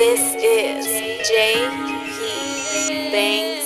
This is JP Bangs.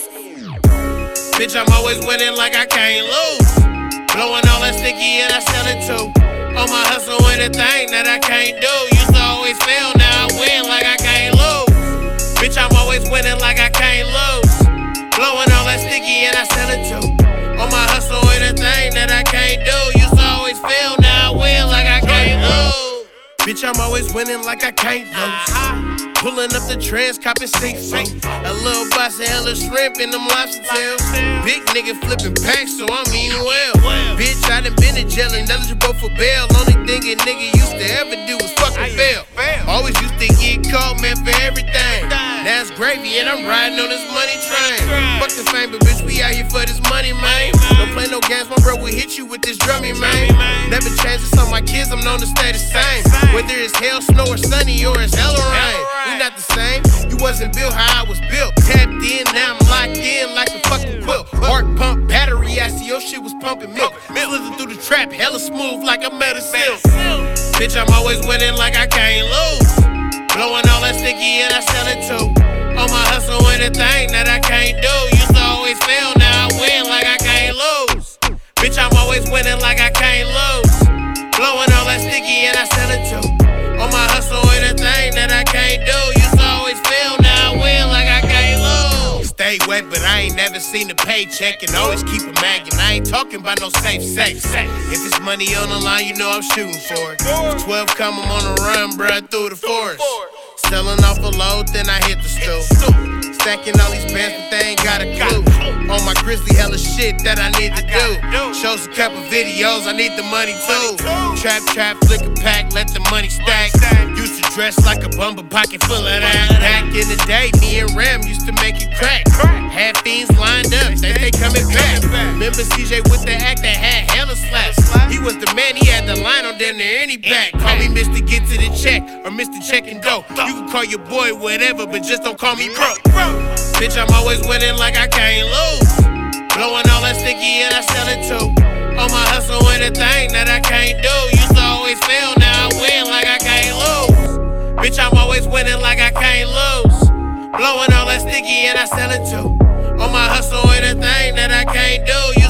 Bitch, I'm always winning like I can't lose. Blowing all that sticky and I sell it too. On my hustle, anything that I can't do. Used to always fail, now I win like I can't lose. Bitch, I'm always winning like I can't lose. Blowing all that sticky and I sell it too. On my hustle, anything that I can't do. Used to always fail, now I win like I can't lose. Bitch, I'm always winning like I can't lose. Pulling up the trends, copping seafood. A little box of hella shrimp and them lobster tails. Big nigga flipping packs, so I'm eating well. Bitch, I done been in jail and eligible for bail. Only thing a nigga used to ever do was fucking fail. Always used to get caught, man, for everything. Now it's gravy and I'm riding on this money train. Fuck the fame, but bitch, we out here for this money, man. Don't play no games, my bro will hit you with this drumming, man. Never change this on my kids, I'm known to stay the same. Whether it's hell, snow, or sunny, or it's hell or rain. We not the same, you wasn't built how I was built. Tapped in, now I'm locked in like a fucking quilt. Heart pump, battery, I see your shit was pumping milk. Slithering through the trap, hella smooth like a metal silk. Bitch, I'm always winning like I can't lose. Blowing all that sticky and I sell it too. On my hustle, anything that I can't do. Used to always fail, now I win like I can't lose. Bitch, I'm always winning like I can't lose. Blowing all that sticky and I sell it too. On my hustle, anything that I can't do. Used to always fail, now I win like I can't lose. Stay wet, but I ain't never seen a paycheck. And always keep a mag, and I ain't talking about no safe sex. If it's money on the line, you know I'm shooting for it. If 12 come, I'm on the run, bruh, through the forest. Selling off a load, then I hit the stool. Stacking all these bands, but they ain't got a clue. On my grizzly, hella shit that I need to do. Shows a couple videos, I need the money too. Trap, flick a pack, let the money stack. Used to dress like a bumper, pocket full of that. Back in the day, me and Ram used to make it crack. Had fiends lined up, they coming back. Remember CJ with the act that had hella slaps. He was the man, he had the line on damn near any back. Call me Mr. Get to the check, or Mr. Check and Dough. You can call your boy whatever, but just don't call me broke. Bitch, I'm always winning like I can't lose. Blowing all that sticky and I sell it too. On my hustle, anything that I can't do. Used to always fail, now I win like I can't lose. Bitch, I'm always winning like I can't lose. Blowing all that sticky and I sell it too. On my hustle, anything that I can't do.